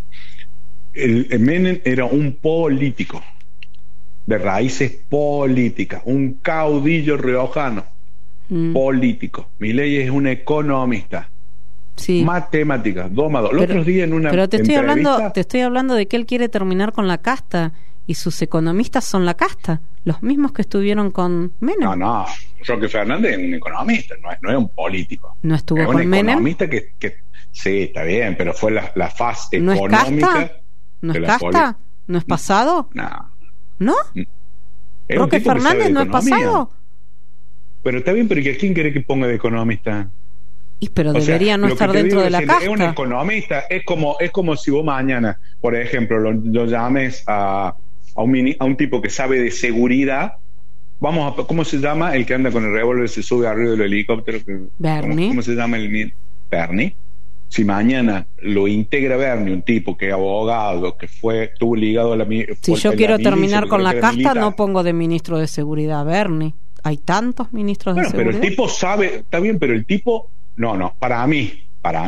El Menem era un político de raíces políticas, un caudillo riojano político. Milei es un economista. Sí. Matemáticas, 2 más 2. Los otros días en una pero te estoy hablando de que él quiere terminar con la casta, y sus economistas son la casta, los mismos que estuvieron con Menem. No, Roque Fernández es un economista, no es un político. ¿No estuvo con Menem? Es un economista que sí, está bien, pero fue la fase ¿No económica. Es casta? ¿No es casta? ¿No es pasado? No. ¿Roque Fernández no es pasado? Pero está bien, pero ¿a quién quiere que ponga de economista? Pero debería no estar dentro de la casta. Es un economista, es como si vos mañana, por ejemplo, lo llames a un tipo que sabe de seguridad. ¿Cómo se llama el que anda con el revólver, se sube arriba del helicóptero? Bernie. ¿Cómo se llama Bernie? Si mañana lo integra Bernie, un tipo que es abogado, que estuvo ligado a la si yo quiero terminar con la casta, militar, no pongo de ministro de seguridad a Bernie. Hay tantos ministros de seguridad. Pero el tipo sabe, está bien, pero el tipo, no, para mí,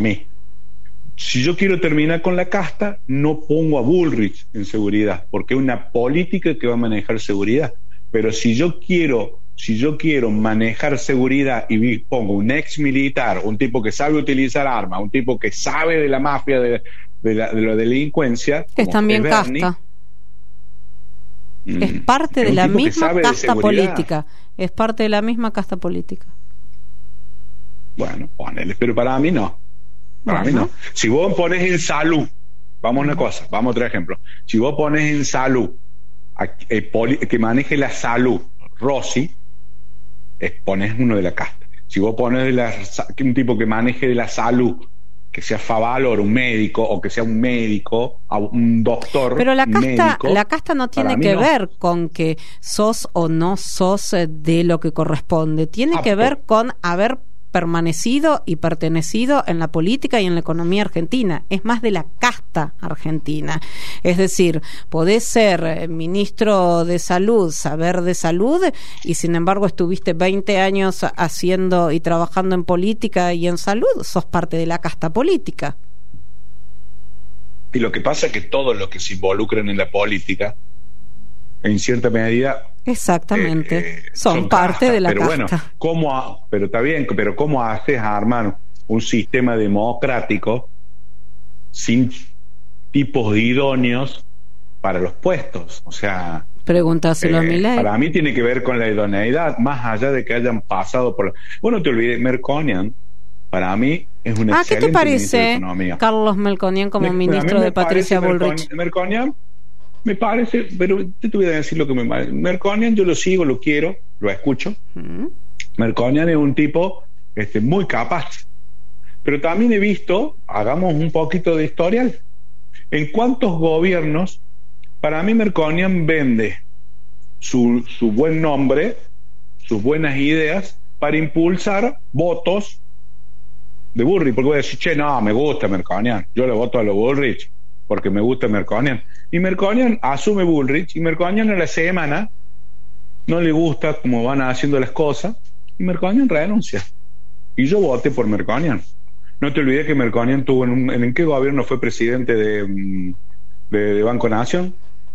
si yo quiero terminar con la casta, no pongo a Bullrich en seguridad, porque es una política que va a manejar seguridad. Pero si yo quiero manejar seguridad y pongo un ex militar, un tipo que sabe utilizar armas, un tipo que sabe de la mafia, de la delincuencia, es también Bernie, casta. Es parte de la misma casta política. Es parte de la misma casta política. Bueno, ponele, pero para mí no. Para mí no. Si vos pones en salud, vamos a otro ejemplo. Si vos pones en salud que maneje la salud, Rossi, pones uno de la casta. Si vos pones un tipo que maneje de la salud, que sea Favalor, un médico, o que sea un médico, un doctor. Pero la médico, casta no tiene que ver con que sos o no sos de lo que corresponde. Tiene que ver con haber permanecido y pertenecido en la política y en la economía argentina. Es más de la casta argentina. Es decir, podés ser ministro de salud, saber de salud, y sin embargo estuviste 20 años haciendo y trabajando en política y en salud, sos parte de la casta política. Y lo que pasa es que todos los que se involucran en la política, en cierta medida, exactamente, son parte casta, de la pero casta. Bueno, pero está bien, pero ¿cómo haces a armar un sistema democrático sin tipos idóneos para los puestos? O sea, pregúntaselo a Milei. Para mí tiene que ver con la idoneidad, más allá de que hayan pasado por... Bueno, te olvides, Melconian, para mí es un excelente ¿qué te parece ministro de Economía. Carlos Melconian como ministro de Patricia Bullrich? Melconian me parece, pero te voy a decir lo que me parece. Melconian yo lo sigo, lo quiero, lo escucho. Melconian es un tipo muy capaz, pero también he visto, hagamos un poquito de historial, en cuántos gobiernos, para mí Melconian vende su buen nombre, sus buenas ideas, para impulsar votos de Bullrich, porque voy a decir, no, me gusta Melconian, yo le voto a los Bullrich porque me gusta Melconian. Y Melconian asume Bullrich, y Melconian a la semana no le gusta cómo van haciendo las cosas, y Melconian renuncia. Y yo voté por Melconian. No te olvides que Melconian tuvo ¿en qué gobierno fue presidente de Banco Nación?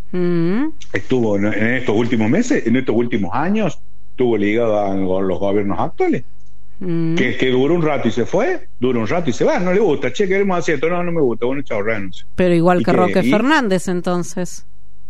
Estuvo en estos últimos meses, en estos últimos años, estuvo ligado a los gobiernos actuales. Que duró un rato y se fue, dura un rato y se va, no le gusta, queremos hacer esto, no me gusta, bueno, chao, renuncio. Pero igual que Roque Fernández, entonces.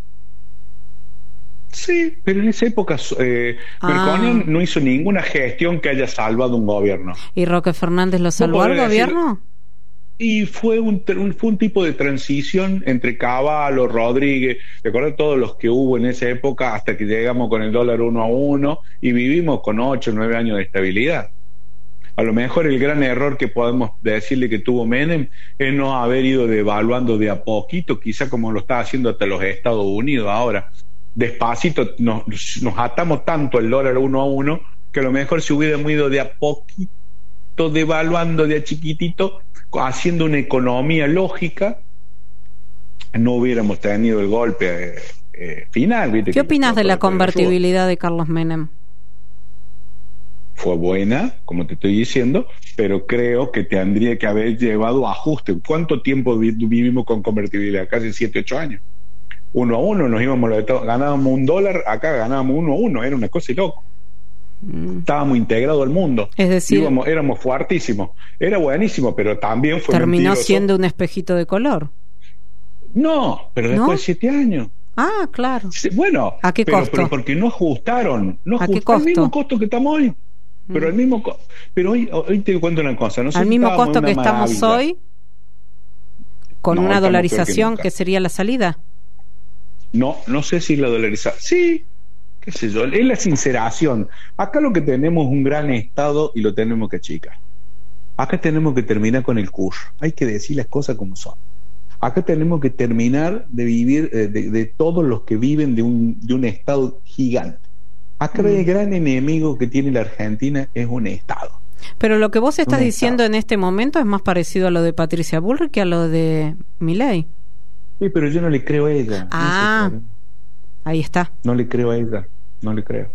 Sí, pero en esa época Melconian no hizo ninguna gestión que haya salvado un gobierno. ¿Y Roque Fernández lo salvó al gobierno? Y fue un tipo de transición entre Cavallo, Rodríguez, recuerda todos los que hubo en esa época hasta que llegamos con el dólar 1-1 y vivimos con 8 o 9 años de estabilidad. A lo mejor el gran error que podemos decirle que tuvo Menem es no haber ido devaluando de a poquito, quizá como lo está haciendo hasta los Estados Unidos ahora. Despacito nos atamos tanto al dólar 1-1 que a lo mejor si hubiéramos ido de a poquito, devaluando de a chiquitito, haciendo una economía lógica, no hubiéramos tenido el golpe final. ¿Viste? ¿Qué opinas de la convertibilidad de Carlos Menem? Fue buena, como te estoy diciendo, pero creo que tendría que haber llevado ajuste. ¿Cuánto tiempo vivimos con convertibilidad? Casi 7, 8 años. 1-1, nos íbamos, ganábamos $1, acá ganábamos 1-1, era una cosa loca. Estábamos integrados al mundo, es decir, éramos fuertísimos, era buenísimo, pero también fue terminó mentiroso. Siendo un espejito de color. No, pero después de 7 años. Ah, claro. Bueno, ¿a qué costo? Pero porque no ajustaron, ¿A qué costo? Al mismo costo que estamos hoy. Pero el mismo pero hoy te cuento una cosa, no sé al si mismo costo que estamos maravilla. Hoy, con una dolarización que sería la salida. No sé si la dolarización, sí, qué sé yo, es la sinceración. Acá lo que tenemos es un gran Estado y lo tenemos que achicar. Acá tenemos que terminar con el curso, hay que decir las cosas como son. Acá tenemos que terminar de vivir de todos los que viven de un Estado gigante. Acá el gran enemigo que tiene la Argentina es un Estado. Pero lo que vos estás diciendo en este momento es más parecido a lo de Patricia Bullrich que a lo de Milei. Sí, pero yo no le creo a ella. Ah, no sé, ahí está. No le creo a ella, no le creo.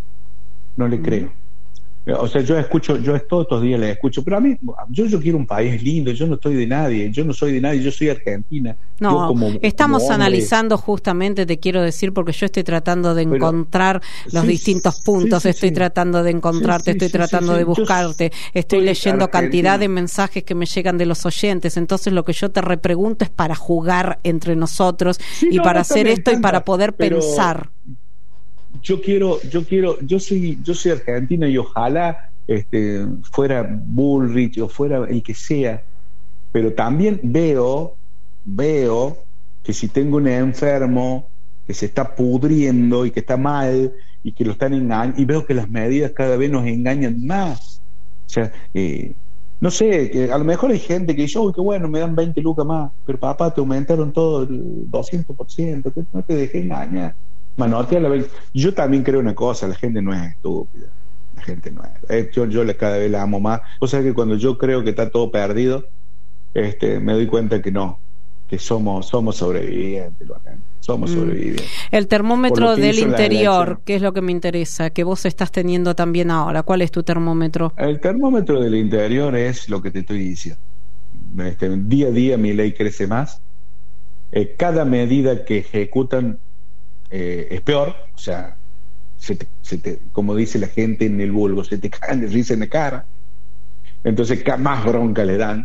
O sea, yo todos estos días le escucho, pero a mí, yo quiero un país lindo, yo no estoy de nadie, yo no soy de nadie, yo soy argentina. No, estamos analizando justamente, te quiero decir, porque yo estoy tratando de encontrar los distintos puntos, estoy tratando de encontrarte, estoy tratando de buscarte, estoy leyendo cantidad de mensajes que me llegan de los oyentes, entonces lo que yo te repregunto es para jugar entre nosotros para hacer esto y para poder pensar. Yo soy argentina y ojalá fuera Bullrich o fuera el que sea, pero también veo que si tengo un enfermo que se está pudriendo y que está mal y que lo están engañando, y veo que las medidas cada vez nos engañan más. O sea, no sé, que a lo mejor hay gente que dice, uy, qué bueno, me dan 20 lucas más, pero papá, te aumentaron todo el 200%, que no te dejé engañar. Manotea la 20. Yo también creo una cosa, la gente no es estúpida, la gente no es. Yo cada vez la amo más. O sea que cuando yo creo que está todo perdido, me doy cuenta que no, que somos sobrevivientes, somos sobrevivientes. El termómetro del interior, ¿qué es lo que me interesa? Que vos estás teniendo también ahora. ¿Cuál es tu termómetro? El termómetro del interior es lo que te estoy diciendo. Día a día mi ley crece más. Cada medida que ejecutan es peor, o sea, como dice la gente en el vulgo, se te caen de risa en la cara. Entonces más bronca le dan.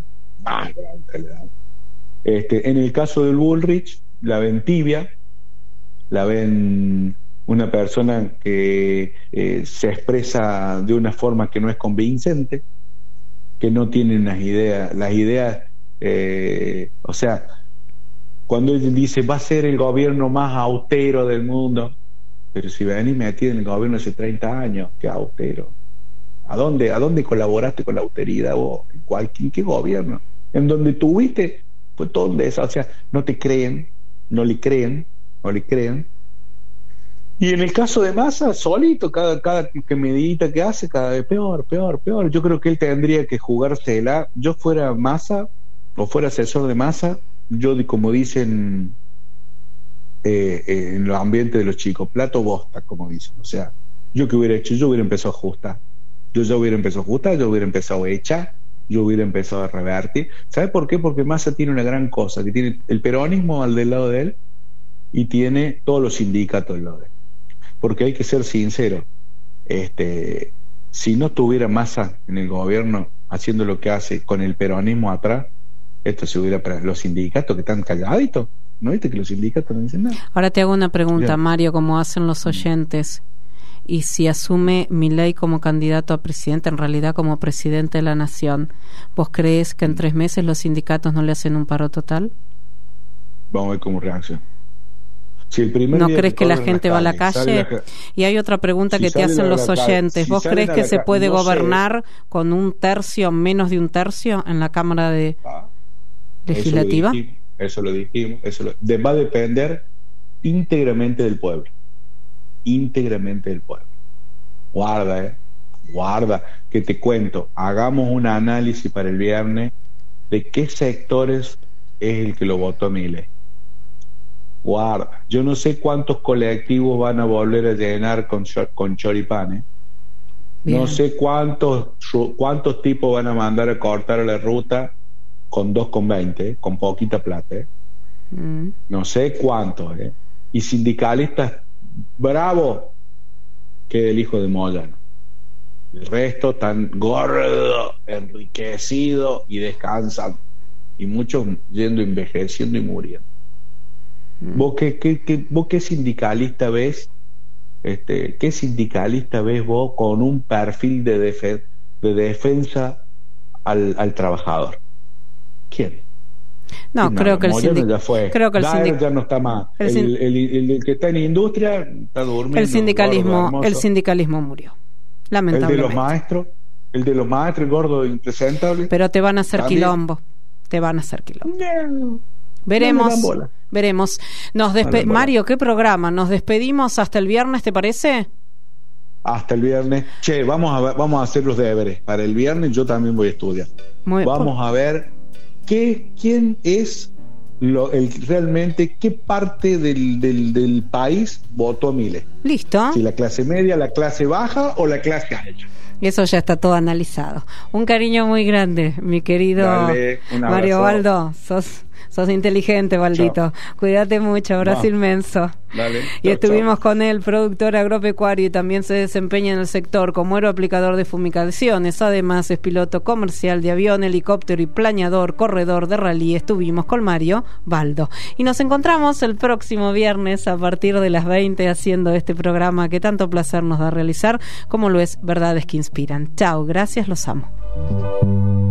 En el caso del Bullrich la ven tibia, la ven una persona que se expresa de una forma que no es convincente, que no tiene las ideas, o sea, cuando él dice va a ser el gobierno más austero del mundo, pero si venís metido en el gobierno hace 30 años, ¿qué austero? ¿A dónde colaboraste con la austeridad vos? ¿En qué gobierno? En donde tuviste, fue todo un desastre. O sea, no le creen. Y en el caso de Massa, solito, cada que medita que hace, cada vez peor. Yo creo que él tendría que jugársela. Yo fuera Massa, o fuera asesor de Massa, yo, como dicen en los ambientes de los chicos, plato bosta, como dicen. O sea, yo qué hubiera hecho, yo hubiera empezado a ajustar. Yo hubiera empezado a echar, yo hubiera empezado a revertir. ¿Sabe por qué? Porque Massa tiene una gran cosa, que tiene el peronismo al del lado de él y tiene todos los sindicatos del lado de él. Porque hay que ser sincero, si no estuviera Massa en el gobierno haciendo lo que hace con el peronismo atrás, esto se hubiera para los sindicatos que están calladitos. ¿No viste que los sindicatos no dicen nada? Ahora te hago una pregunta, Mario, como hacen los oyentes. y si asume Milei como candidato a presidente, en realidad como presidente de la nación, ¿vos crees que en 3 meses los sindicatos no le hacen un paro total? Vamos a ver cómo reacciona. Si el primer ¿No día crees que la gente va a la calle? Y hay otra pregunta que te hacen los oyentes. ¿Vos crees que se puede gobernar con 1/3, menos de 1/3 en la Cámara Legislativa? Eso lo dijimos. Va a depender íntegramente del pueblo. Íntegramente del pueblo. Guarda, que te cuento. Hagamos un análisis para el viernes de qué sectores es el que lo votó a Milei. Guarda, yo no sé cuántos colectivos van a volver a llenar con choripanes. No sé cuántos tipos van a mandar a cortar la ruta con 2,20, con poquita plata. No sé cuántos. Y sindicalistas bravo que el hijo de Moyano. El resto tan gordo, enriquecido y descansando. Y muchos yendo envejeciendo y muriendo. ¿Vos qué sindicalista ves? ¿Qué sindicalista ves vos con un perfil de defensa al trabajador? ¿Quién? No, creo que el sindicalismo ya no está más. El que está en industria está durmiendo. El sindicalismo murió, lamentablemente. El de los maestros, gordo, impresentable. Pero te van a hacer quilombo. Veremos. Mario, ¿qué programa? Nos despedimos hasta el viernes, ¿te parece? Hasta el viernes. Che, vamos a hacer los deberes. Para el viernes yo también voy a estudiar. Vamos a ver quién es realmente qué parte del país votó a Milei. Listo. Si la clase media, la clase baja o la clase alta. Eso ya está todo analizado. Un cariño muy grande, mi querido Mario Baldo. Sos inteligente, Baldito. Chao. Cuídate mucho, abrazo inmenso. Dale. Y estuvimos con él, productor agropecuario, y también se desempeña en el sector como aeroaplicador de fumigaciones. Además es piloto comercial de avión, helicóptero y planeador, corredor de rally. Estuvimos con Mario Baldo. Y nos encontramos el próximo viernes a partir de las 20 haciendo este programa que tanto placer nos da realizar, como lo es Verdades que Inspiran. Chao, gracias, los amo.